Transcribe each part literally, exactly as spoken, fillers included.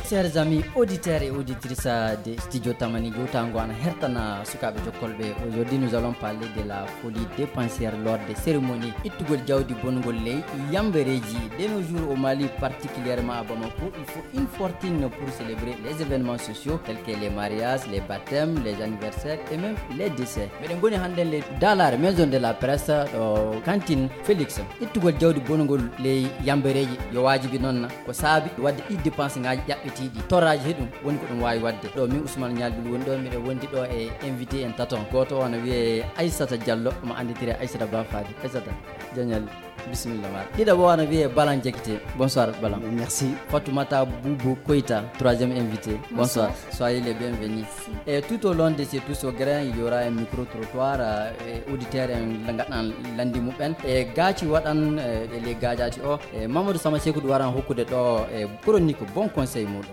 Chers amis auditeurs et auditrices de Studio Tamani Goutangouane Hertana Sukabe Jokolbe, aujourd'hui nous allons parler de la folie dépensière lors des cérémonies Itugol Djaoudi Bongolei, Yambereji. De nos jours au Mali, particulièrement à Bamako, il faut une fortune pour célébrer les événements sociaux tels que les mariages, les baptêmes, les anniversaires et même les décès. Mais dans la maison de la presse, cantine Félix, Itugol Djaoudi Bongolei, Yambereji, Yowajibi Nonna, Kosabi, Wadi I dépense tiidi toraji hedum woni ko dum wawi wadde do min Ousmane Nialbil woni do mi de wondi do e invité en taton goto on wiye Aissata Diallo ma anditire Aissata Bafadi. Aissata Diallo bismillah ma dida bo on wiye Balan Diakité. Bonsoir Balan. Merci. Fatoumata Boubou Koita, troisième invité. Bonsoir. Bonsoir, soyez les bienvenus. Et tout au long de ces tous au grain il y aura un micro trottoir euh, auditeur en langadan landi muben e gaci wadan euh, les gajati o e Mamadou Sama Sekou waran hokkude do e chronique bon conseil modon.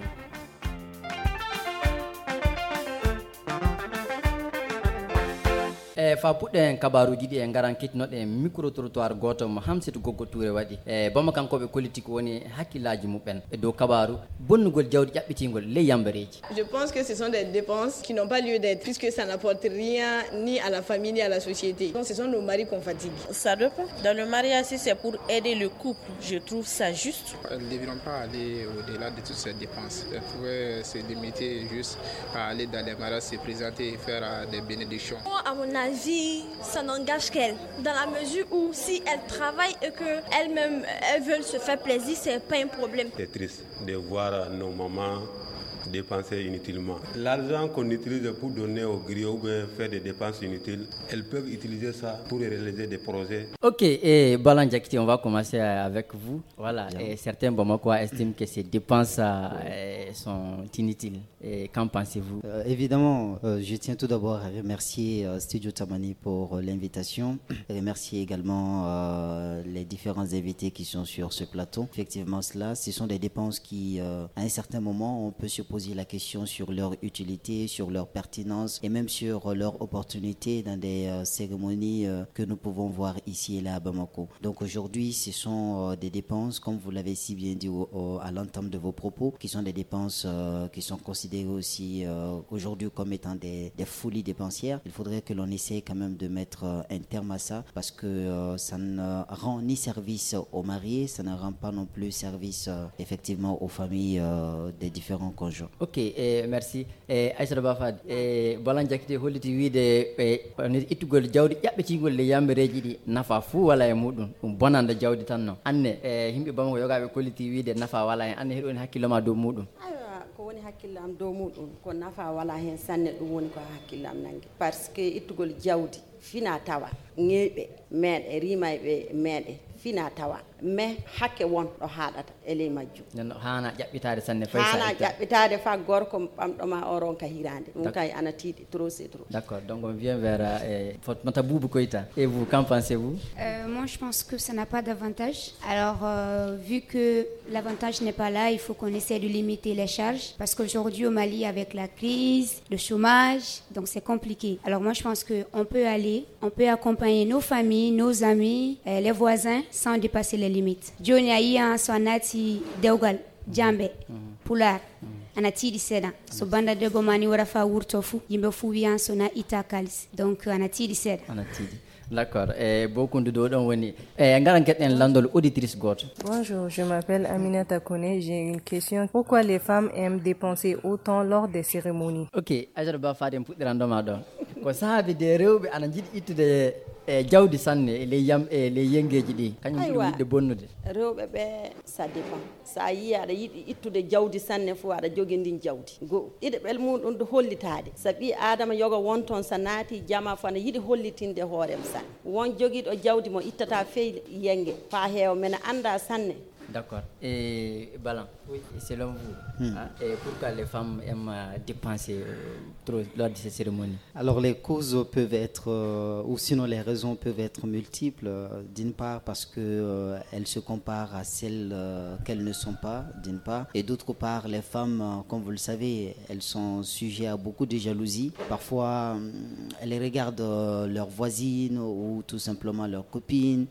e fa puɗɗen kabaruji ɗi e garan kettinoɗe micro trottoir goto mo Hamsetou Goggo Touré waɗi e bamma kankoɓe politique woni hakkillaji muɓen e dow kabaru bonnugol jawdi ƴaɓɓitigol ley yambareji. Je pense que ce sont des dépenses qui n'ont pas lieu d'être puisque ça n'apporte rien ni à la famille ni à la société. Donc ce sont nos maris qu'on fatigue. Ça dépend. Dans le mariage, si c'est pour aider le couple, je trouve ça juste. Elles ne devront pas aller au-delà de toutes ces dépenses. Elles pourraient se limiter juste à aller dans les mariages, se présenter et faire des bénédictions. Moi, à mon avis, ça n'engage qu'elles. Dans la mesure où si elles travaillent et qu'elles-mêmes elles veulent se faire plaisir, c'est pas un problème. C'est triste de voir nos mamans dépenser inutilement. L'argent qu'on utilise pour donner aux griots ou bien faire des dépenses inutiles, elles peuvent utiliser ça pour réaliser des projets. Ok, et Balan Diakité, on va commencer avec vous. Voilà, et certains Bamakois estiment que ces dépenses euh, sont inutiles. Et qu'en pensez-vous? euh, Évidemment, euh, je tiens tout d'abord à remercier euh, Studio Tamani pour euh, l'invitation. Et remercier également euh, les différents invités qui sont sur ce plateau. Effectivement, cela, ce sont des dépenses qui, euh, à un certain moment, on peut se poser la question sur leur utilité, sur leur pertinence et même sur leur opportunité dans des euh, cérémonies euh, que nous pouvons voir ici et là à Bamako. Donc aujourd'hui, ce sont euh, des dépenses, comme vous l'avez si bien dit au, au, à l'entame de vos propos, qui sont des dépenses euh, qui sont considérées aussi euh, aujourd'hui comme étant des, des folies dépensières. Il faudrait que l'on essaie quand même de mettre euh, un terme à ça parce que euh, ça ne rend ni service aux mariés, ça ne rend pas non plus service euh, effectivement aux familles euh, des différents conjoints. Ok, eh, merci. Eh, Aissata Bafadi, eh, Balan Diakité holliti wiide eh, ittugol jawdi ƴaɓɓitigol le yambereji ɗi nafa fuu wala e muɗum ɗum bonande jawdi tan noon. Anne eh, yimɓe Bamako yogaɓe kolliti wiide nafa wala hen. Anne heɗoni hakkille ma dow muɗum? Ko woni hakkillam dow muɗum ko nafa wala hen sanne ɗum woni ko hakkillam nangi par ce que ittugol jawdi fina tawa ŋeeɓe meeɗe rimayɓe meeɗe fina tawa mais hakke won ɗo haɗata e ley majjum nenno hana ƴaɓɓitade sanne fay hana ƴaɓɓitade fa gorko ɓamɗoma o ronka hirande ɗum kay ana tiiɗi trop c'est trop. D'accord, donc on vient vers eh, Fatoumata Boubou Koita. Et vous, qu'en pensez-vous? euh, Moi je pense que ça n'a pas d'avantage. Alors euh, vu que l'avantage n'est pas là, il faut qu'on essaie de limiter les charges parce qu'aujourd'hui au Mali avec la crise, le chômage, donc c'est compliqué. Alors moi je pense qu'on peut aller, on peut accompagner nos familles, nos amis, euh, les voisins sans dépasser les limites. Joni ayiya so anati dewgal jambe pular ana tiiɗi seeɗa so banda debbo mani wara fa wurto fou yimɓe fou wiyan so na itta kalis donc ana tiiɗi seeɗa ana tiiɗi. D'accord. Et beaucoup de d'autres woni. Et ngaran ketten landol auditrice goto. Bonjour, je m'appelle Aminata Kone. J'ai une question. Pourquoi les femmes aiment dépenser autant lors des cérémonies? Ok, Aissata Bafadi en puɗɗiran ɗoma ɗon ko saabi de rewɓe ana jiɗi ittude e jawdi sanne e ley yam e ley yengeji ɗi kañum ɗum yiɗde bonnude. Rewɓe ɓe ça dépend sa yi aɗa yiɗi ittude jawdi sanne fof aɗa jogui ndin jawdi go ɗiɗo ɓel muɗum ɗo hollitade so ɓi adama yoga won toon sa naati jama fo ana yiɗi hollitinde hoorem sanne won joguiɗo jawdi mo ittata fey yenge fa heewa mena anda sanne. D'accord. Et Balan, oui, selon vous, hmm. hein, et pourquoi les femmes aiment dépenser euh, trop lors de ces cérémonies? Alors les causes peuvent être, euh, ou sinon les raisons peuvent être multiples. D'une part parce qu'elles euh, se comparent à celles euh, qu'elles ne sont pas, d'une part. Et d'autre part, les femmes, euh, comme vous le savez, elles sont sujettes à beaucoup de jalousie. Parfois, euh, elles regardent euh, leurs voisines ou tout simplement leurs copines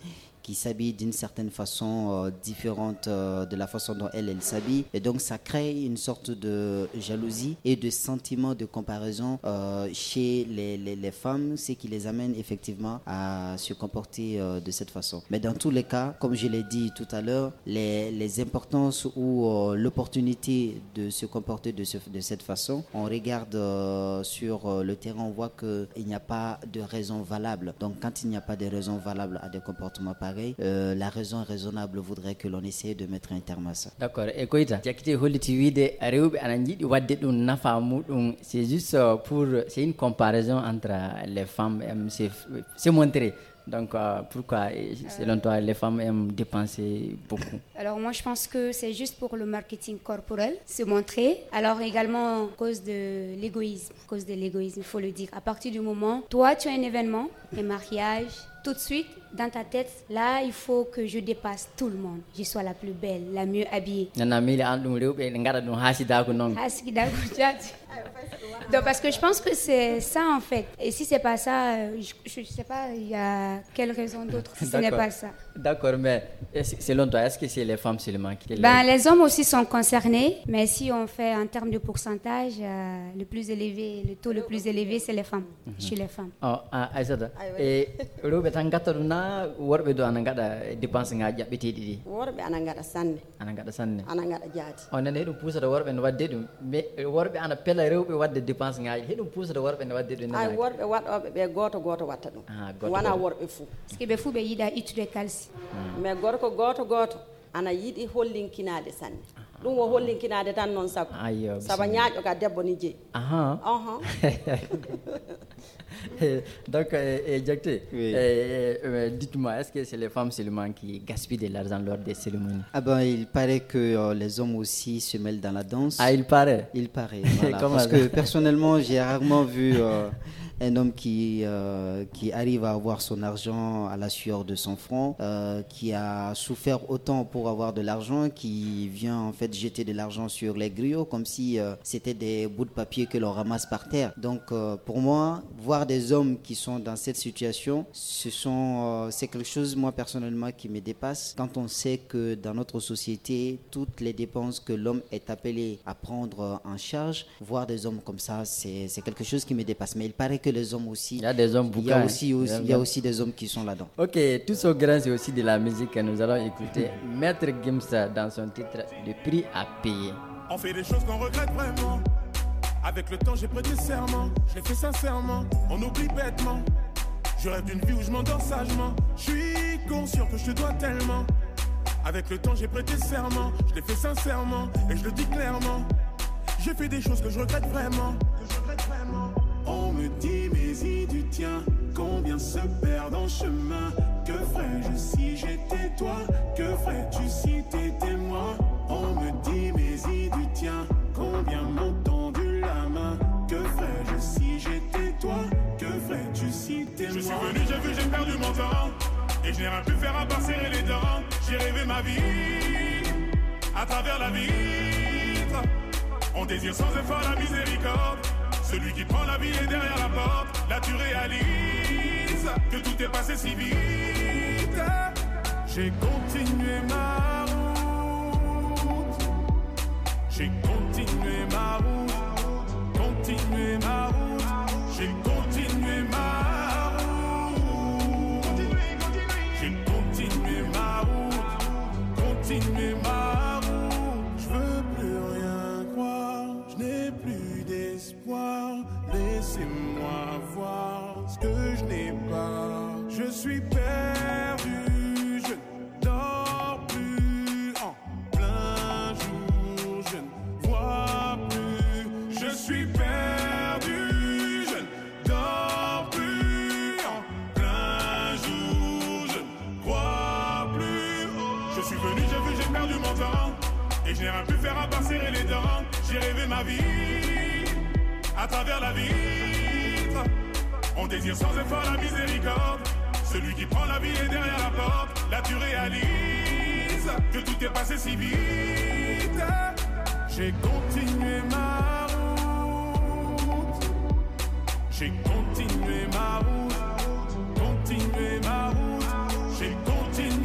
qui s'habille d'une certaine façon euh, différente euh, de la façon dont elle, elle s'habille. Et donc ça crée une sorte de jalousie et de sentiment de comparaison euh, chez les, les, les femmes, ce qui les amène effectivement à se comporter euh, de cette façon. Mais dans tous les cas, comme je l'ai dit tout à l'heure, les, les importances ou euh, l'opportunité de se comporter de, ce, de cette façon, on regarde euh, sur euh, le terrain, on voit qu'il n'y a pas de raison valable. Donc quand il n'y a pas de raison valable à des comportements pareils, euh, la raison raisonnable voudrait que l'on essaie de mettre un terme à ça. D'accord. Et Koita, jakite holliti wiide rewbe ana jiɗi wadde ɗum nafa muɗum, c'est juste pour, c'est une comparaison entre les femmes, c'est, c'est montré. Donc, euh, pourquoi, selon toi, les femmes aiment dépenser beaucoup? Alors, moi, je pense que c'est juste pour le marketing corporel, se montrer. Alors, également, à cause de l'égoïsme. À cause de l'égoïsme, il faut le dire. À partir du moment, toi, tu as un événement, un mariage, tout de suite, dans ta tête, là, il faut que je dépasse tout le monde. Je sois la plus belle, la mieux habillée. Donc, parce que je pense que c'est ça, en fait. Et si c'est pas ça, je ne sais pas, il y a quelle raison d'autre si ce n'est pas ça. D'accord, mais selon toi, est-ce que c'est les femmes seulement qui... Ben, les hommes aussi sont concernés, mais si on fait en termes de pourcentage, euh, le plus élevé, le taux le plus élevé, c'est les femmes, mm-hmm. chez les femmes. Oh, ah, Aïssata. Et rewɓe tan gattaduna worɓe do ana gaɗa dépense ngaji jaɓɓeteɗi ɗi. Worɓe ana gaɗa sanne. Ana gaɗa sanne. Ana gaɗa jaati. O nani heɗum pusata worɓe ne wadde ɗum, mais worɓe ana pela rewɓe wadde dépense ngaji, heɗum pusata worɓe ne wadde ɗum. Ay worɓe waɗoɓe ɓe goto goto watta ɗum. Wona worɓe fuu. Parce que ɓe fuu ɓe yiɗa ittude kalsi. Mais gorko goto goto ana yiɗi hollinkinade sanne. ɗum wo hollinkinade tan noon sago. Saba ñaaƴo ka debbo ni jeeyi. Aha. Aha. Donc, euh, Diakité, oui. euh, euh, dites-moi, est-ce que c'est les femmes seulement qui gaspillent de l'argent lors des cérémonies? Ah ben, il paraît que euh, les hommes aussi se mêlent dans la danse. Ah, il paraît? Il paraît, voilà. Parce que personnellement, j'ai rarement vu euh, un homme qui, euh, qui arrive à avoir son argent à la sueur de son front, euh, qui a souffert autant pour avoir de l'argent, qui vient en fait jeter de l'argent sur les griots comme si euh, c'était des bouts de papier que l'on ramasse par terre. Donc euh, pour moi, voir des hommes qui sont dans cette situation, ce sont, euh, c'est quelque chose, moi personnellement, qui me dépasse. Quand on sait que dans notre société, toutes les dépenses que l'homme est appelé à prendre en charge, voir des hommes comme ça, c'est, c'est quelque chose qui me dépasse. Mais il paraît que les hommes aussi, il y a des hommes il y a aussi, aussi, il y a aussi des hommes qui sont là-dedans. Ok, tout ce grand, c'est aussi de la musique que nous allons écouter. Maître Gims dans son titre Le prix à payer. On fait des choses qu'on regrette vraiment. Avec le temps j'ai prêté serment, je l'ai fait sincèrement, on oublie bêtement. Je rêve d'une vie où je m'endors sagement. Je suis conscient que je te dois tellement. Avec le temps j'ai prêté serment, je l'ai fait sincèrement et je le dis clairement. J'ai fait des choses que je regrette vraiment, que je regrette vraiment. On me dit mais y du tien, combien se perdent en chemin. Que ferais-je si j'étais toi? Que ferais-tu si t'étais moi? On me dit mais y du tien, combien m'ont tendu la main. Que ferais-je si j'étais toi? Que ferais-tu si t'es moi? Je suis venu, j'ai vu, j'ai perdu mon temps. Et je n'ai rien pu faire à part serrer les dents. J'ai rêvé ma vie à travers la vitre. On désire sans effort la miséricorde. Celui qui prend la vie est derrière la porte. Là tu réalises que tout est passé si vite. J'ai continué ma route. J'ai continué ma route. Continué ma route. J'ai continué ma route. J'ai continué ma route. Continué ma route. Je veux plus rien croire. Je n'ai plus d'espoir. Laissez-moi voir ce que je n'ai pas. Je suis perdu, je ne dors plus en plein jour, je ne vois plus. Je suis perdu, je ne dors plus en plein jour, je ne crois plus. Je suis venu, j'ai vu, j'ai perdu mon temps. Et je n'ai rien pu faire à part serrer les dents. J'ai rêvé ma vie à travers la vitre. On désire sans effort la miséricorde. Celui qui prend la vie est derrière la porte. Là tu réalises que tout est passé si vite. J'ai continué ma route. J'ai continué ma route. Continué ma route. J'ai continué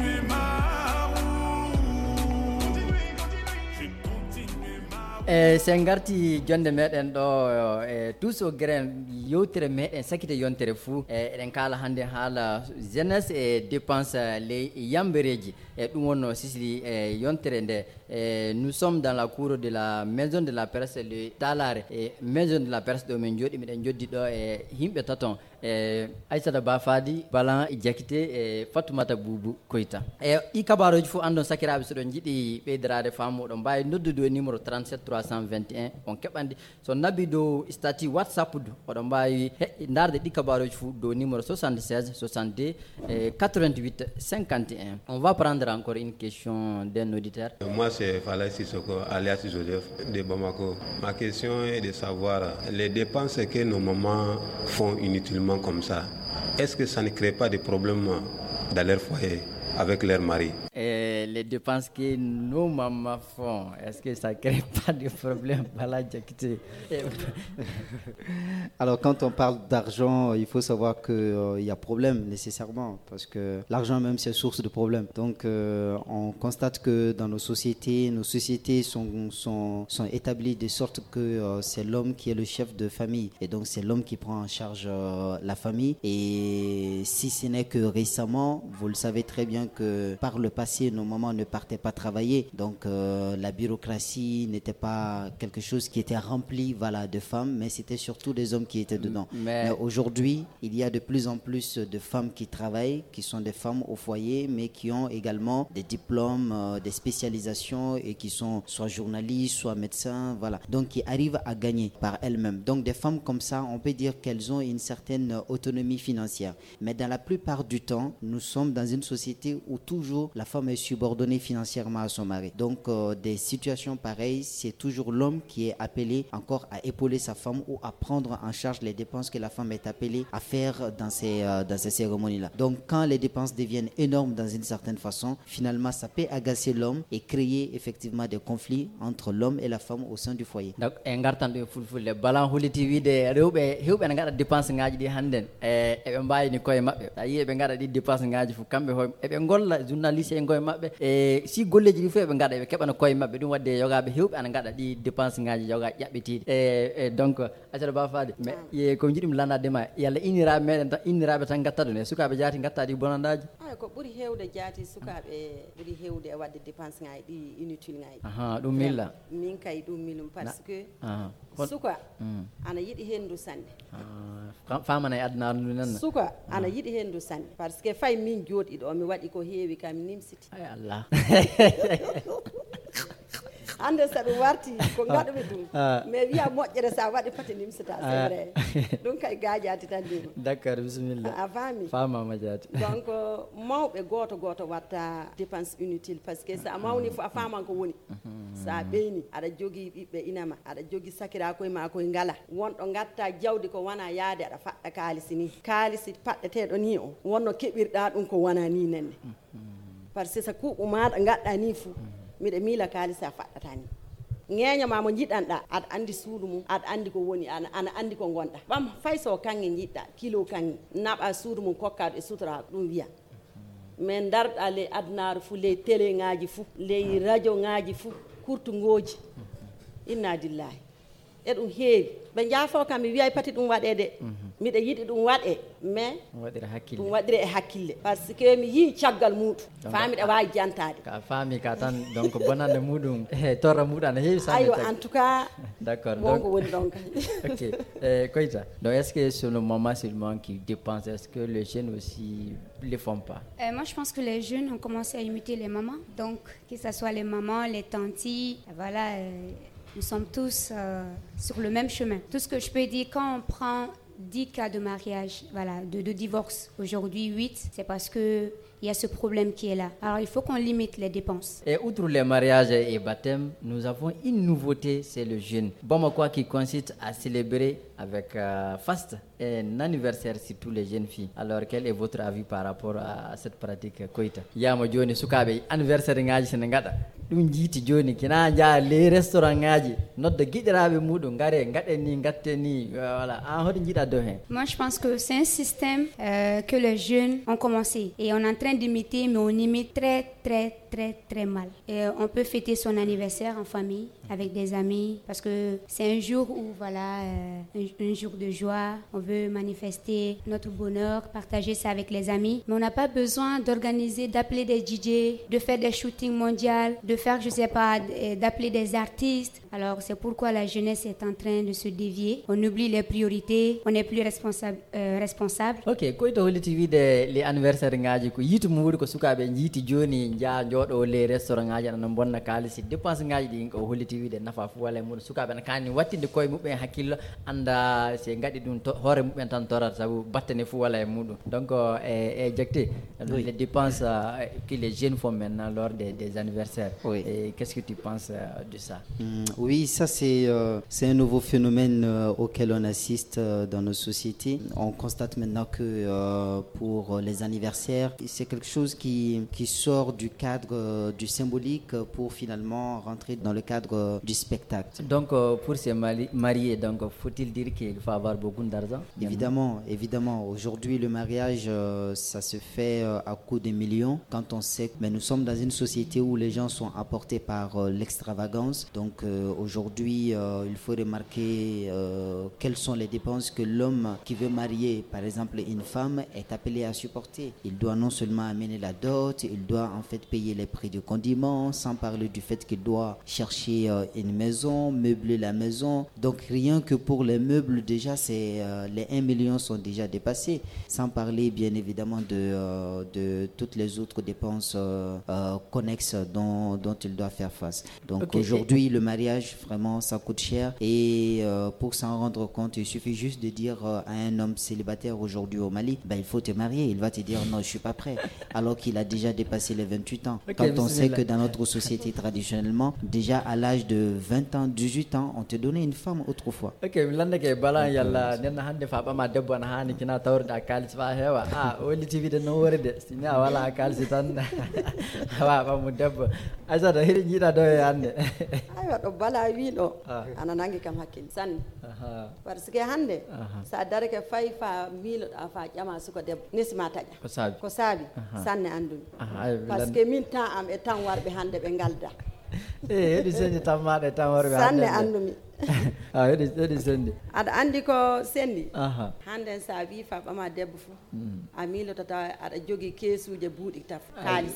e sen garti jonde meɗen ɗo e tous au grain yewtere meɗen sakite yontere fou e eɗen kala hande haala jeunesse e dépense ley yambereji e ɗum wonno sisili e yontere nde e nous sommes dans la cour de la maison de la presse le talare e maison de la presse ɗo min jooɗi miɗen joddi ɗo e yimɓe taton e Aissata Ba Fadi Balan Jakite e Fatoumata Boubou Koita e ɗi kabaroji fof andon sakiraɓe soɗon jiiɗi ɓeydarade faamu oɗon mbawi noddude o numéro trente-sept trois cent vingt et un on keɓande so nabbi dow statut WhatsApp du oɗon mbawi darde ɗi kabaroji fof dow numéro soixante-seize soixante-deux e quatre-vingt-huit cinquante et un. On va prendre encore une question d'un auditeur. Moi c'est Falaye Sissoko alias Joseph de Bamako. Ma question est de savoir les dépenses que nos mamans font inutilement comme ça, est-ce que ça ne crée pas de problèmes dans leur foyer avec leur mari? Et les dépenses que nos mamans font, est-ce que ça ne crée pas de problème? Alors quand on parle d'argent, il faut savoir qu'il euh, y a problème nécessairement, parce que l'argent même c'est source de problème. Donc euh, on constate que dans nos sociétés, nos sociétés sont, sont, sont établies de sorte que euh, c'est l'homme qui est le chef de famille, et donc c'est l'homme qui prend en charge euh, la famille. Et si ce n'est que récemment, vous le savez très bien que par le passé, nos mamans ne partaient pas travailler, donc euh, la bureaucratie n'était pas quelque chose qui était rempli voilà, de femmes, mais c'était surtout des hommes qui étaient dedans. Mais, mais aujourd'hui, il y a de plus en plus de femmes qui travaillent, qui sont des femmes au foyer, mais qui ont également des diplômes, euh, des spécialisations, et qui sont soit journalistes, soit médecins, voilà. Donc qui arrivent à gagner par elles-mêmes. Donc des femmes comme ça, on peut dire qu'elles ont une certaine autonomie financière. Mais dans la plupart du temps, nous sommes dans une société où toujours la femme est subordonnée financièrement à son mari. Donc euh, des situations pareilles, c'est toujours l'homme qui est appelé encore à épauler sa femme ou à prendre en charge les dépenses que la femme est appelée à faire dans ces, euh, dans ces cérémonies-là. Donc quand les dépenses deviennent énormes dans une certaine façon, finalement ça peut agacer l'homme et créer effectivement des conflits entre l'homme et la femme au sein du foyer. Donc en gartant de fulfulde balan huliti wide rewbe hewbe en ngada dépense ngaaji di handen e e be mbayi ni koye mabbe tayi be ngada di dépense ngaaji fu kambe hoy e be golla journaliste en goye mabbe e si golleji di fu be ngada be kebana koye mabbe dum wadde yogabe hewbe an ngada di dépense ngaaji yoga yabbiti e donc Aissata Ba Fadi mais ye ko jidim landade ma yalla inira meden ta inirabe tan gatta do ne sukabe jaati gatta di bonandaji ay ko buri hewde jaati sukabe buri hewde wadde dépense ngaaji di inutile ngaaji aha dum milla min kay dum milum parce que aha suka ana yidi hendu sande ah famana e adna ndu nan suka ana yidi hendu sande parce que fay min jodi do mi wadi ko heewi kam nimsiti ay Allah ande sa ɗum warti ko gaɗuɓe ɗum mais wiya moƴƴere sa waɗi fati nimsata c'est vrai ɗum kay gajati tan ndima d'accord bisimilla a faami famama jaati donc mawɓe goto goto watta dépense inutile par ce que sa mawni fo a faman ko woni sa ɓeyni aɗa jogui ɓiɓɓe inama aɗa jogui sakira koye ma koye ngala wonɗo gatta jawdi ko wona yaade aɗa faɗɗa kalisi ni kalisi paɗɗeteɗo ni o wonno keɓirɗa ɗum ko wona ni nenne par ce que sa kuuɓu maɗa gaɗɗa ni fou miɗa miila kaalisi a faɗɗata ni ŋeeñama mo jiɗɗanɗa aɗa andi suudu mum aɗa andi ko woni ana ana andi ko gonɗa ɓam fay so kanŋe jiɗɗa kilo kanŋe naɓa suudu mum kokkaɗo e sutora ɗum wiya mais darɗa ley adnaru fou ley télé ŋaji fou ley radio ŋaji fou kurtugoji inna dillahi e ɗum heewi ɓe jaafo kam mi wiyay pati ɗum waɗe de miɗa yiɗi ɗum waɗe mais ɗum waɗire e hakkille par ce que mi yii caggal muɗum faamiɗa wawi jantade ka faami ka tan donc bonande muɗum e torra muɗum ana heewi sa ayo en tout cas d'accord donc woni donc ok eh, Koita donc est-ce que c'est le moment seulement qui dépense, est-ce que les jeunes aussi ne le font pas? euh, moi je pense que les jeunes ont commencé à imiter les mamans, donc que ce soit les mamans, les tantis, voilà euh, nous sommes tous euh, sur le même chemin. Tout ce que je peux dire, quand on prend dix cas de mariage, voilà, de, de divorce, aujourd'hui huit, c'est parce que il y a ce problème qui est là. Alors il faut qu'on limite les dépenses. Et outre les mariages et baptêmes, nous avons une nouveauté, c'est le jeûne. Bamako qui consiste à célébrer avec euh, faste un anniversaire sur tous les jeunes filles. Alors quel est votre avis par rapport à cette pratique, Koita? Yama joni sukabe anniversaire ngaji senengada. Dum jiti joni kina ja les restaurants ngaji nodde gidirabe mudum ngare ngade ni ngatte ni voilà en hodi jida do hen. Moi je pense que c'est un système euh, que les jeunes ont commencé et on est en train d'imiter, mais on imite très très très, très mal. Et on peut fêter son anniversaire en famille, avec des amis, parce que c'est un jour où, voilà, euh, un, un jour de joie. On veut manifester notre bonheur, partager ça avec les amis. Mais on n'a pas besoin d'organiser, d'appeler des D J, de faire des shootings mondiaux, de faire, je sais pas, d'appeler des artistes. Alors, c'est pourquoi la jeunesse est en train de se dévier. On oublie les priorités, on n'est plus responsable. Euh, responsable. Ok, ko ito holiti wide les anniversaire ngaji ko yitu mu wuri ko sukabe jiti joni ja jodo le restaurant ngaji na bonna kalisi dépense ngaji di ko holiti wide nafa fu wala mu sukabe na kani wattinde koy mubbe hakkillo anda se ngadi dum hore mubbe tan torat sabu battane fu wala mudum donc e jekte oui. Les dépenses euh, que les jeunes font maintenant lors des, des anniversaires. Oui. Et qu'est-ce que tu penses euh, de ça? Mmh, oui, ça c'est euh, c'est un nouveau phénomène euh, auquel on assiste euh, dans nos sociétés. On constate maintenant que euh, pour les anniversaires, c'est quelque chose qui, qui sort du cadre euh, du symbolique pour finalement rentrer dans le cadre euh, du spectacle. Donc euh, pour se mari- marier, donc faut-il dire qu'il faut avoir beaucoup d'argent? Évidemment, évidemment. Aujourd'hui, le mariage, euh, ça se fait euh, à coût de millions quand on sait. Mais nous sommes dans une société où les gens sont apportés par euh, l'extravagance. Donc euh, aujourd'hui, euh, il faut remarquer euh, quelles sont les dépenses que l'homme qui veut marier, par exemple une femme, est appelé à supporter. Il doit non seulement amener la dot, il doit en fait payer les prix du condiment, sans parler du fait qu'il doit chercher euh, une maison, meubler la maison. Donc rien que pour les meubles, déjà, c'est, euh, les un million sont déjà dépassés, sans parler bien évidemment de, euh, de toutes les autres dépenses euh, euh, connexes dont, dont il doit faire face. Donc okay. Aujourd'hui, le mariage, vraiment, ça coûte cher. Et euh, pour s'en rendre compte, il suffit juste de dire euh, à un homme célibataire aujourd'hui au Mali, ben, il faut te marier. Il va te dire non, je suis pas prêt, alors qu'il a déjà dépassé les vingt-huit ans. Okay, quand on sait que dans notre société traditionnellement, déjà à l'âge de vingt ans, dix-huit ans, on te donnait une femme autrefois. Ok, milanda ke bala yalla nenna hande fa bama debbo na hani kina tawrda kalis fa hewa ah woni tv de no worde sinya wala kalis tan wa ba mu debbo asa da hiri jida do hande aywa do bala wi do ana nangi kam hakkil san parce que hande sa dare ke fay fa milo da fa jama suko debbo nisma taja ko sabi ko sabi sanne andu parce que min tan am e tan warbe hande be galda eh hedi sendi tamade tan warbe hande sanne andumi ah hedi hedi sendi ada andi ko sendi hande sa wi fa bama debbo fu a milo tata ada jogi kesuje buudi taf kalis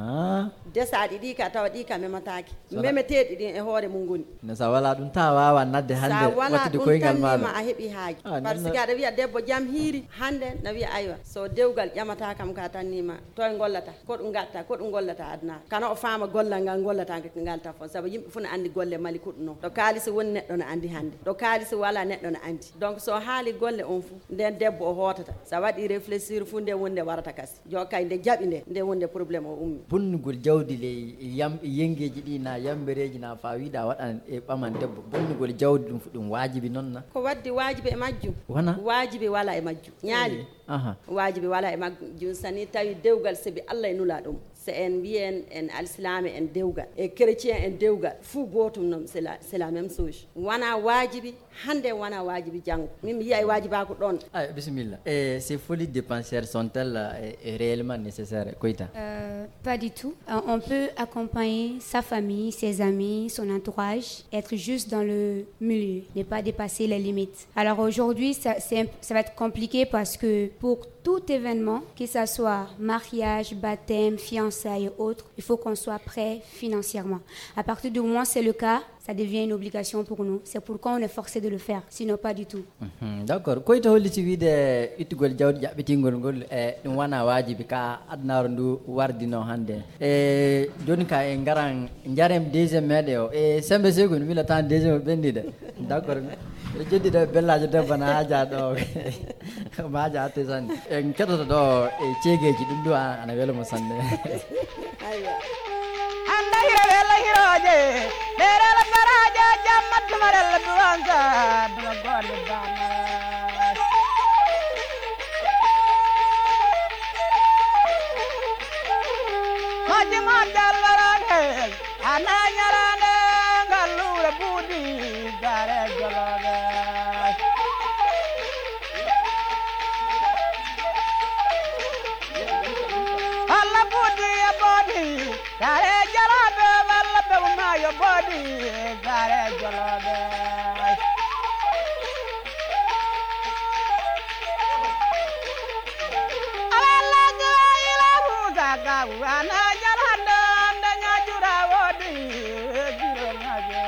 ah desadi di ka taw di ka memataki memetedi din e hoore mun goni na sa wala dum ta wawa nadde hande watti ko ngal ma ma a hebi haaji parce que ada wiya debbo jam hiiri hande na wiya aywa so dewgal jamata kam ka tannima to e gollata ko dum gatta ko dum gollata adna kana o faama gollal ngal gollata ngal ta fon sabu yimbe funa andi golle mali kudno to kalis woni neddo na andi hande to kalis wala neddo na andi donc so haali golle on fu den debbo o hotata sa wadi réfléchir fu nde wonde warata kas jo kay nde jabi nde nde wonde probléme o ummi bonnugol jawdi le yam yengeji di na yambereji na fa wiida wadan e baman debbo bonnugol jawdi dum fu dum wajibi non na ko waddi wajibi e majjum wana wajibi wala e majjum nyaali aha wajibi wala e majjum sani tawi dewgal sebi Allah e nula dum c'est en bien en alislam en dewgal e chrétien en dewgal fu gotum non c'est la c'est la même chose wana wajibi hande wana wajibi jango mimi yi ay wajiba ko don ay bismillah et ces folies dépensières sont-elles euh, réellement nécessaires Koita? Euh, pas du tout. Euh, on peut accompagner sa famille, ses amis, son entourage, être juste dans le milieu, ne pas dépasser les limites. Alors aujourd'hui, ça, c'est, ça va être compliqué parce que pour tout événement, que ce soit mariage, baptême, fiançailles et autres, il faut qu'on soit prêt financièrement. À partir du moment où c'est le cas, ça devient une obligation pour nous. C'est pourquoi on est forcé de le faire, sinon pas du tout. Mm-hmm. D'accord. Ko ito holli wide itugol jawdi jabbitingol gol e dum wana wajibi ka adnaro ndu wardino hande e joni ka e ngaran njarem deuxième mede o e sembe segon mila tan deuxième bendide d'accord e joddi de bellajo debbo na haja do ma haja atesani en kedoto do e cegeji dum do ana welo mo sanne aywa anda hira wela hiroje dere la baraje jammat marel duanga dum gol bana haji madal warane ananyarane galure budi gare jologe alla budi abodi gare jalobe alala jayila buta gawana jalanda ndanya jura wodi jiro ngajo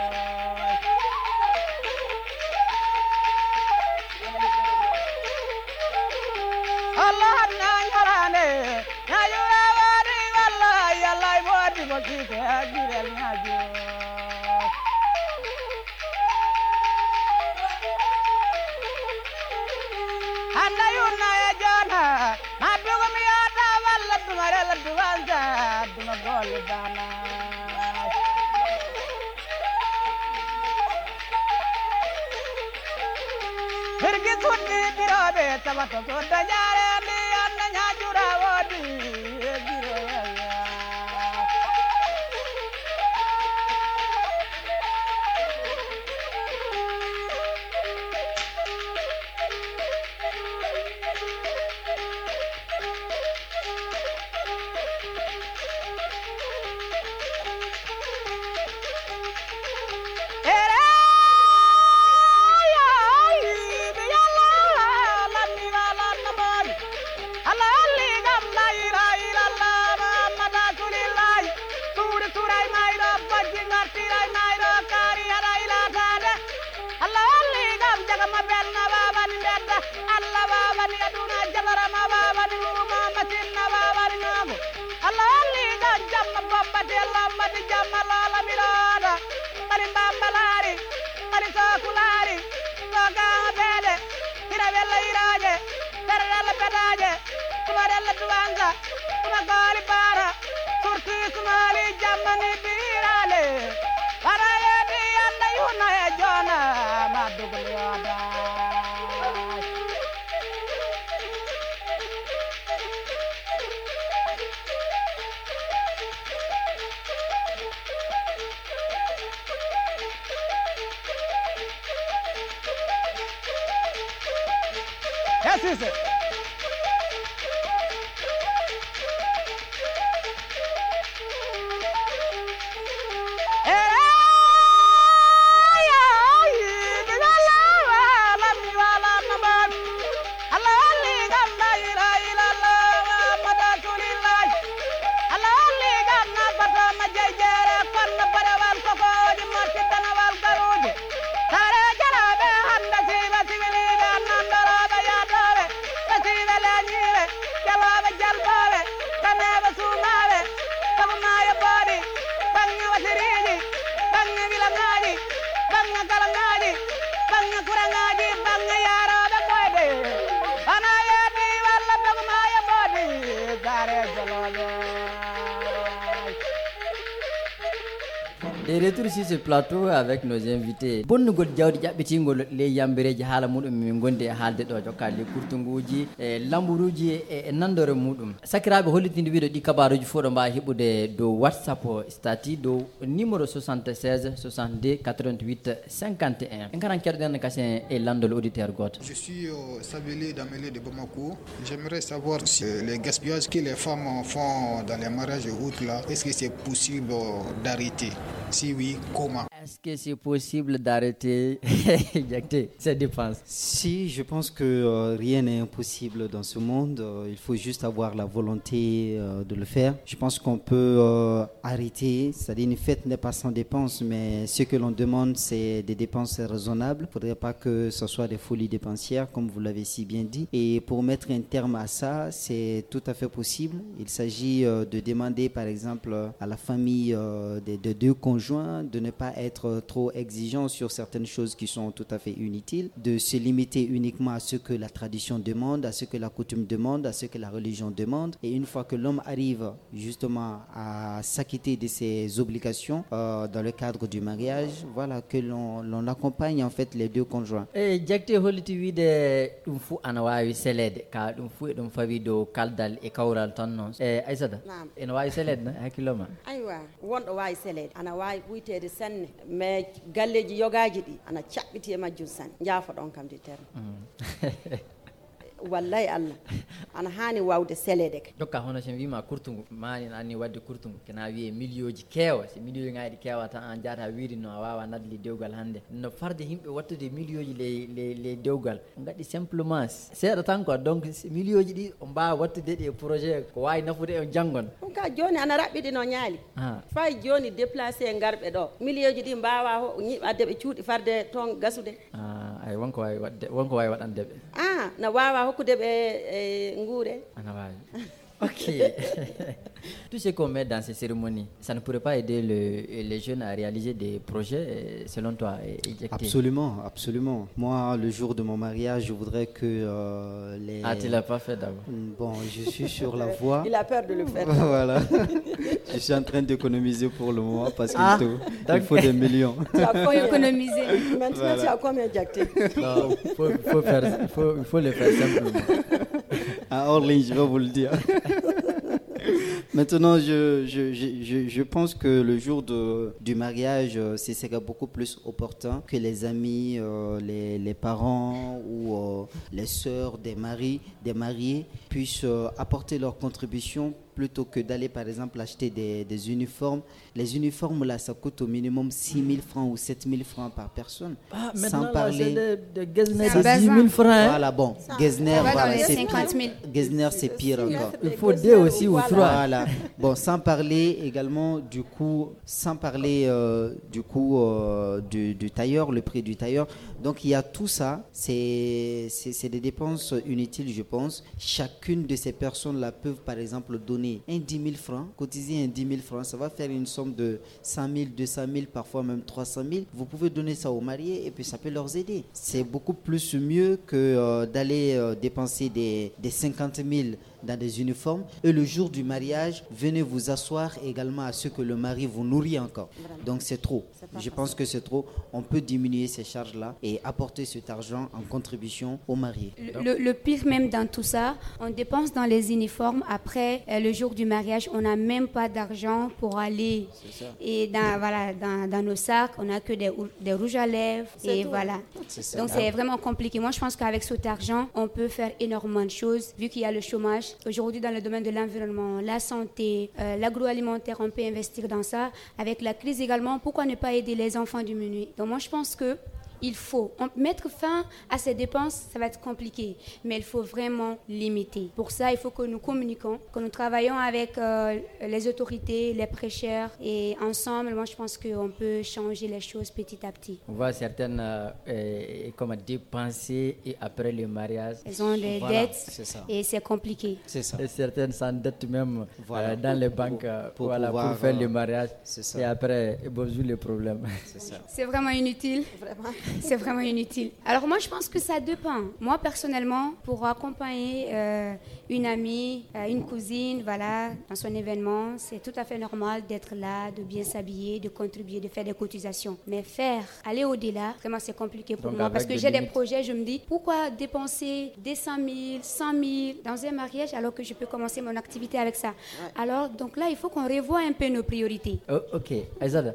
Allah na nyarane nyayura wadi wallahi Allah wadi bokite jiro ngajo anda yuna ya jana madugo mi ata walla dumare la duwanja duma gol dana herge sonni birobe tabato to dajare ni anna nyajura wodi biro ya Yes, is it? Et retour sur ce plateau avec nos invités. Bonnugol jawdi jabbitingol le yambereji haala mudum min gonde haalde do jokkale kurtunguji e lamburuji e nandore mudum. Sakirabe hollitinde wido di kabaruji fodo mba hebude do WhatsApp stati do numéro soixante-seize soixante-deux quatre-vingt-huit cinquante et un. En karan kerden kasen e landol auditeur goto. Je suis euh, Sabeli Damele de Bamako. J'aimerais savoir si euh, les gaspillages que les femmes font dans les mariages autres là, est-ce que c'est possible euh, d'arrêter? Si oui, comment? Est-ce que c'est possible d'arrêter cette dépense? Si, je pense que euh, rien n'est impossible dans ce monde. Euh, il faut juste avoir la volonté euh, de le faire. Je pense qu'on peut euh, arrêter. C'est-à-dire une fête n'est pas sans dépenses, mais ce que l'on demande, c'est des dépenses raisonnables. Il ne faudrait pas que ce soit des folies dépensières, comme vous l'avez si bien dit. Et pour mettre un terme à ça, c'est tout à fait possible. Il s'agit euh, de demander, par exemple, à la famille euh, des de deux conjoints de ne pas être trop exigeant sur certaines choses qui sont tout à fait inutiles, de se limiter uniquement à ce que la tradition demande, à ce que la coutume demande, à ce que la religion demande. Et une fois que l'homme arrive justement à s'acquitter de ses obligations euh, dans le cadre du mariage, voilà, que l'on, l'on accompagne en fait les deux conjoints. Eh, jakte holiti wide dum fu ana wawi selede ka dum fu dum fawi do kaldal e kawral tan non. Eh, Aissata, ena wawi selede na hakkiloma? Aywa, wonɗo wawi selede, ana wawi ɓuytede sanne, mais galleji yogaji ɗi ana caɓɓiti e majjum sanne, jaafa ɗon kam de terme. wallahi Allah ana hani wawde selede ka dokka hono sen wima kurtungu mani anni wadde kurtungu kena wiye milioji kewa si milioji ngaydi kewa tan an jata wiiri no a wawa nadli dewgal hande no farde himɓe wattude milioji le le le dewgal ngadi simplement seeɗa tan quoi donc milioji ɗi o mbawa wattude ɗi e projet ko wawi nafude e jangon ɗum ka joni ana raɓɓiɗi no ñaali fay joni déplacé ngarɓe ɗo milioji ɗi mbawa ho addeɓe cuuɗi farde toon gasude ay wonko wawi wadde wonko wawi waɗandeɓe ah na wawa hokkudeɓe e nguure ana wawi ok. Tout ce qu'on met dans ces cérémonies, ça ne pourrait pas aider le, les jeunes à réaliser des projets, selon toi, éjectés? Absolument, absolument. Moi, le jour de mon mariage, je voudrais que euh, les... Ah, tu ne l'as pas fait d'abord? Bon, je suis sur la voie. Il a peur de le faire. Voilà. Je suis en train d'économiser pour le moment parce qu'il ah, il faut des millions. Tu as quoi économiser? Maintenant, voilà. Tu as combien éjecté? Non, il faut, faut, faire, faut, il faut le faire simplement. À hors ligne, je vais vous le dire. Maintenant, je, je, je, je pense que le jour de, du mariage, ce serait beaucoup plus opportun que les amis, euh, les, les parents ou euh, les sœurs des maris, des mariés puissent euh, apporter leur contribution plutôt que d'aller par exemple acheter des, des uniformes. Les uniformes là, ça coûte au minimum six mille francs ou sept mille francs par personne. Ah, sans parler de, de Getzner, c'est dix mille francs. Hein? Voilà, bon, Getzner, voilà, c'est cinquante mille. Getzner, c'est pire encore. Il faut deux aussi ou trois. Voilà. Bon, sans parler également du coût, sans parler euh, du coût euh, du, du tailleur, le prix du tailleur. Donc il y a tout ça. C'est, c'est, c'est des dépenses inutiles, je pense. Chacune de ces personnes-là peuvent par exemple donner un dix mille francs, cotiser un dix mille francs, ça va faire une somme de cent mille, deux cent mille, parfois même trois cent mille. Vous pouvez donner ça aux mariés et puis ça peut leur aider. C'est beaucoup plus mieux que euh, d'aller euh, dépenser des, des cinquante mille dans des uniformes. Et le jour du mariage, venez vous asseoir également à ce que le mari vous nourrit encore. Vraiment. Donc c'est trop. C'est Je pense que c'est trop. On peut diminuer ces charges-là et apporter cet argent en contribution aux mariés. Le, le pire même dans tout ça, on dépense dans les uniformes. Après, euh, le jour du mariage, on n'a même pas d'argent pour aller. Et dans, voilà, dans, dans nos sacs, on n'a que des, des rouges à lèvres. C'est et tout. Voilà. C'est Donc c'est vraiment compliqué. Moi, je pense qu'avec cet argent, on peut faire énormément de choses. Vu qu'il y a le chômage, aujourd'hui, dans le domaine de l'environnement, la santé, euh, l'agroalimentaire, on peut investir dans ça. Avec la crise également, pourquoi ne pas aider les enfants diminués? Donc moi, je pense que il faut mettre fin à ces dépenses, ça va être compliqué, mais il faut vraiment limiter. Pour ça, il faut que nous communiquons, que nous travaillons avec euh, les autorités, les prêcheurs, et ensemble, moi je pense qu'on peut changer les choses petit à petit. On voit certaines euh, euh, comme dépenser et après le mariage. Elles ont des voilà, dettes c'est et c'est compliqué. C'est ça. Et certaines s'endettent même voilà. euh, dans les banques pour, pour, voilà, pouvoir, pour faire euh, le mariage. Et après, ils ont le problème. C'est ça. C'est vraiment inutile. Vraiment. C'est vraiment inutile. Alors moi, je pense que ça dépend. Moi, personnellement, pour accompagner euh, une amie, euh, une cousine, voilà, dans son événement, c'est tout à fait normal d'être là, de bien s'habiller, de contribuer, de faire des cotisations. Mais faire, aller au-delà, vraiment, c'est compliqué pour Donc moi. Parce que j'ai limites. Des projets, je me dis, pourquoi dépenser deux cent mille, cent mille dans un mariage alors que je peux commencer mon activité avec ça? Ouais. Alors, donc là, il faut qu'on revoie un peu nos priorités. Oh, ok. Aïsada,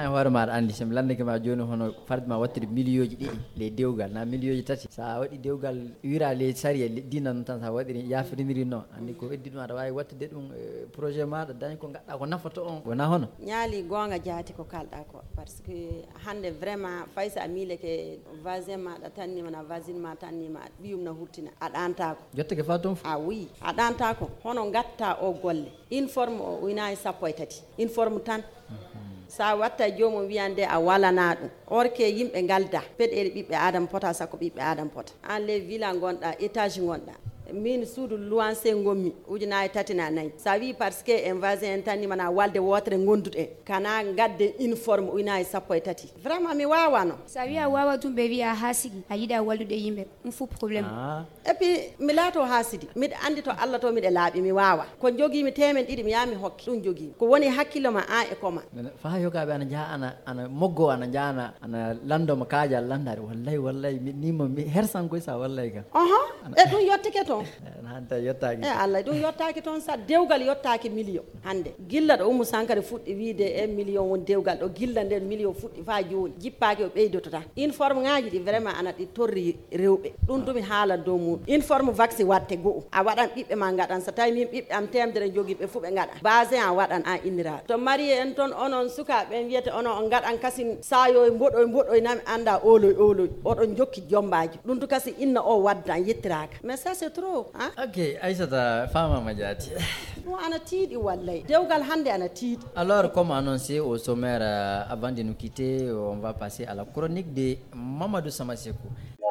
milioji ɗiɗi le dewgal na milioji tati sa waɗi dewgal wira le sari dina non tan sa waɗi yafriniri no andi ko weddi ɗum aɗa wawi wattude ɗum projet maɗa dañ ko gaɗɗa ko nafato on wona hono ñaali gonga jaati ko kalɗa ko par ce que hande vraiment faysa mile ke vasin maɗa tannima na vasine ma tannima ɓiyum na hurtina aɗa anta ko jotta ke fa toon ah oui aɗa anta ko hono gatta o golle informe o unayi sappo e tati informe tan sa watta jomum wiyande a walana ɗum orke yimɓe galda peɗele ɓiɓɓe adama pota sakko ɓiɓɓe adama pota an les villa gonɗa étage gonɗa min suudu luwanse gommi ujunaji tati na nayyi sa wi par ce que en vasin en tannima na walde wotere gonduɗo en kana gadde uniforme ujunaji sappo e tati vraiment mi wawano sa wi a wawa ɗum ɓe wi a hasigi a yiɗa wallude yimɓe ɗum fof probléme ah. et puis mi laato hasidi miɗa andi to Allah to miɗe laaɓi mi wawa ko joguimi temen ɗiɗi mi yami hokki ɗum joguimi ko woni hakkille ma an e koma fa yogaɓe ana jaa ana ana moggo ana jaana ana landoma kaajal landare wallay wallay nima mi hersan koy sa wallay kam oho e ɗum yettike toon million hanta yottaki e Allah ɗum yottaki toon sa dewgal yottaki million hande gilla ɗo Oumou Sankara fuɗɗi wiide e million won dewgal ɗo gilla nden million fuɗɗi fa joni jippaki o ɓeydotota uniforme ngaji ɗi vraiment ana ɗi torri rewɓe ɗum dumi haalan dow muɗum uniforme vaccine watte go'o a waɗan ɓiɓɓe ma gaɗan so tawi min ɓiɓɓe am temedere jogui ɓe fuu ɓe gaɗa basé a waɗan a inniraɓe to marié en toon onon sukaɓe wiyete onon on gaɗan kasin sayo e mboɗoy mboɗoy nami anda oloy oloy oɗon jokki jombaji ɗum to kasi inna o wadda yettiraka mais ça c'est trop hein? Ok Aïssata Fama Madiati ɗum ana tiiɗi wallay dewgal hande ana tiiɗi. Alors comme annoncé au sommaire euh, avant de nous quitter on va passer à la chronique de Mamadou Samasekou.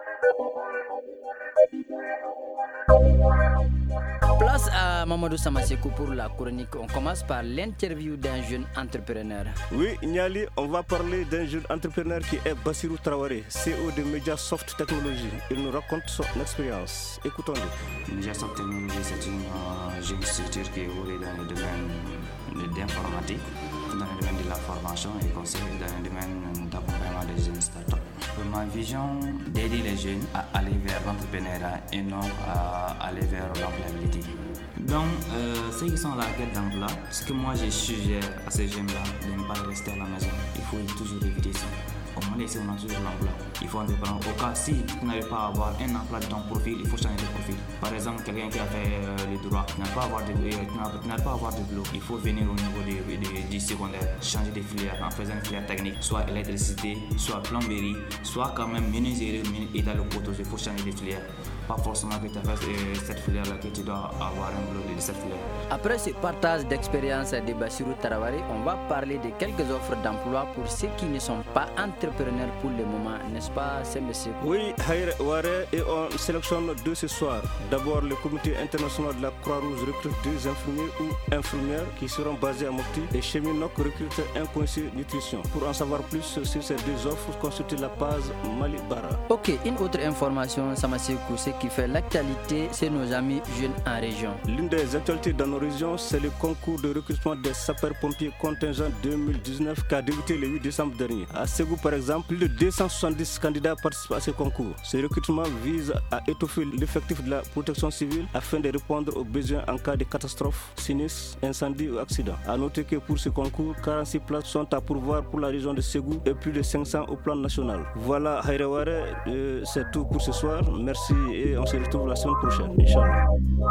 Place à Mamadou Samasekou pour la chronique. On commence par l'interview d'un jeune entrepreneur. Oui, Niali, on va parler d'un jeune entrepreneur qui est Bassirou Traoré, C E O de Mediasoft Technologies. Il nous raconte son expérience. Écoutons-le. Mediasoft Technologies, c'est une euh, jeune structure qui évolue dans le domaine d'informatique, dans le domaine de la formation et conseil, dans le domaine d'accompagnement des jeunes startups. Ma vision d'aider les jeunes à aller vers l'entrepreneuriat et non à aller vers l'employabilité. Donc, euh, ceux qui sont à la quête d'emploi, ce que moi je suggère à ces jeunes-là, de ne pas rester à la maison. Il faut toujours éviter ça. Au moins, laisser on a toujours l'emploi. Il faut entreprendre. Au cas si tu n'arrives pas à avoir un emploi de ton profil, il faut changer de profil. Par exemple, quelqu'un qui a fait euh, le droit, tu n'arrives pas à avoir de, euh, pas avoir de boulot. Il faut venir au niveau de, de, du secondaire, changer de filière en faisant une filière technique, soit électricité, soit plomberie, soit quand même menuiserie et dans le poteau. Il faut changer de filière. Pas forcément que tu as fait euh, cette filière-là que tu dois avoir un boulot de cette filière. Après ce partage d'expérience de Bassirou Traoré, on va parler de quelques offres d'emploi pour ceux qui ne sont pas entrepreneurs pour le moment, n'est-ce pas, c'est monsieur? Oui, Haïr Ouare, et on sélectionne deux ce soir. D'abord, le comité international de la Croix-Rouge recrute deux infirmiers ou infirmières qui seront basés à Mopti et Cheminok recrute un conseiller nutrition. Pour en savoir plus sur ces deux offres, consultez la page Mali Bara. Ok, une autre information, Samasekou, c'est qui fait l'actualité, c'est nos amis jeunes en région. L'une des actualités dans nos régions, c'est le concours de recrutement des sapeurs-pompiers contingent deux mille dix-neuf qui a débuté le huit décembre dernier. À Ségou, par exemple, plus de deux cent soixante-dix candidats participent à ce concours. Ce recrutement vise à étoffer l'effectif de la protection civile afin de répondre aux besoins en cas de catastrophe, sinistre, incendie ou accident. À noter que pour ce concours, quarante-six places sont à pourvoir pour la région de Ségou et plus de cinq cents au plan national. Voilà, Haïreware, euh, c'est tout pour ce soir. Merci et on se retrouve la semaine prochaine, Inch'Allah.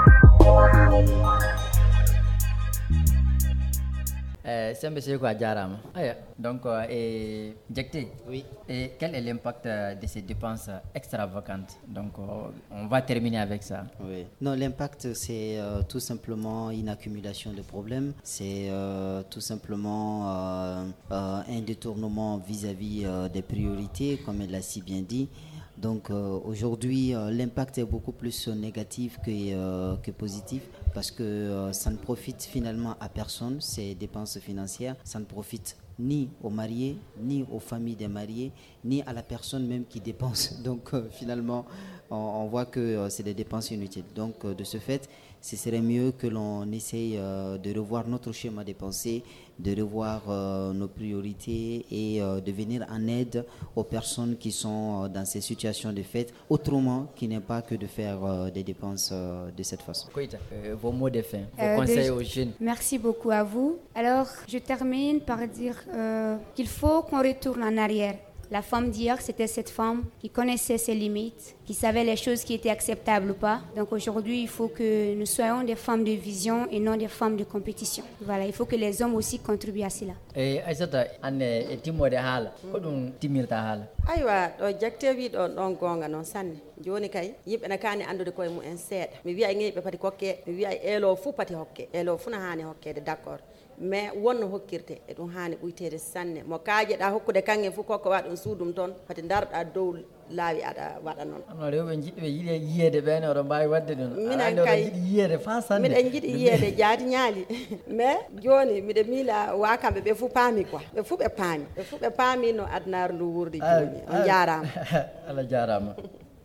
Euh, c'est un monsieur quoi, Djaram. Donc, euh, et Djekti, oui. Et quel est l'impact de ces dépenses extravagantes? Donc, euh, on va terminer avec ça. Oui. Non, l'impact, c'est euh, tout simplement une accumulation de problèmes. C'est euh, tout simplement euh, euh, un détournement vis-à-vis euh, des priorités, comme elle l'a si bien dit. Donc euh, aujourd'hui, euh, l'impact est beaucoup plus négatif que, euh, que positif parce que euh, ça ne profite finalement à personne, ces dépenses financières. Ça ne profite ni aux mariés, ni aux familles des mariés, ni à la personne même qui dépense. Donc euh, finalement, on, on voit que euh, c'est des dépenses inutiles. Donc euh, de ce fait, ce serait mieux que l'on essaye euh, de revoir notre schéma des pensées, de revoir euh, nos priorités et euh, de venir en aide aux personnes qui sont euh, dans ces situations de fête, autrement qu'il n'est pas que de faire euh, des dépenses euh, de cette façon. Euh, vos mots de fin, vos euh, conseils de... aux jeunes. Merci beaucoup à vous. Alors, je termine par dire euh, qu'il faut qu'on retourne en arrière. La femme d'hier, c'était cette femme qui connaissait ses limites, qui savait les choses qui étaient acceptables ou pas. Donc aujourd'hui, il faut que nous soyons des femmes de vision et non des femmes de compétition. Voilà, il faut que les hommes aussi contribuent à cela. Et Aïssata, on est timide de hal, kodum timirta hal. Aywa, do jakte wi do don gonga non sanne. Joni kay yibbe na kani andude koy mu en seeda. Mi wi'a ngeybe pati kokke, mi wi'a elo fu pati hokke. Elo fu na hani hokkede d'accord. Mais wonno hokkirte e dum haani buytede sanne mo kaaje da hokkude kange fu kokko wadon suudum ton pati darda dow laawi ada wada non no rewbe jidbe yide yiyede ben o do bawi wadde dum minan kay yiyede fa sanne midan jidi yiyede jaati nyaali mais joni mide mila wakambe be fu paami quoi be fu be paami be fu be paami no adnar ndu wurdi joni on jaarama ala jaarama.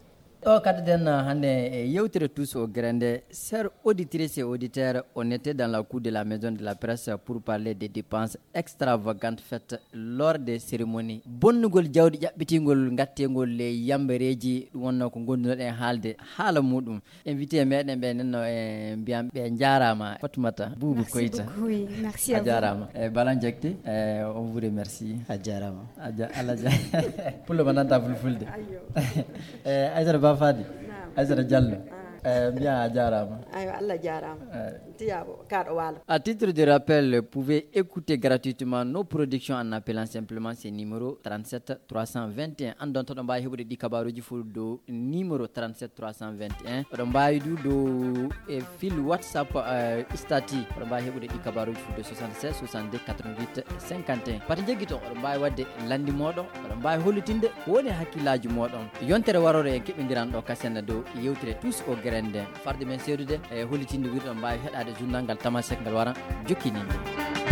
o kadden hande yewtere tous au grande. Chers auditrices et auditeurs, on était dans la cour de la maison de la presse pour parler des dépenses extravagantes faites lors des cérémonies. Bonnugol jawdi jabbitingol gattengol le yambereji wonno ko gonduno den haalde haala mudum. Invité meden be nenno e biam be jarama Fatoumata Boubou Koita. Oui, merci à vous. Jarama e balan jekti e on vous remercie. Ajarama. Aja ala ja. Pour le mananta fulfulde. Eh Aïsara Ba Fadi. Aïsara Diallo. Eh bien jarama. Ayo Allah jarama. Tiabo kado wala. À titre de rappel, vous pouvez écouter gratuitement nos productions en appelant simplement ce numéro trente-sept trois cent vingt et un. En donnant un bail de Dikabaroji do numéro trente-sept trois cent vingt et un. On bail du do et fil WhatsApp stati. On bail de Dikabaroji de soixante-seize soixante-deux quatre-vingt-huit cinquante et un. Parti gito on bail wadde landi modon. On bail holutinde woni hakilaji modon. Yontere warore kebindiran do kasena do yewtre tous au grande. Farde men sedude e holutinde wir on bail de journal ngal tamasek ngal wara jokkini.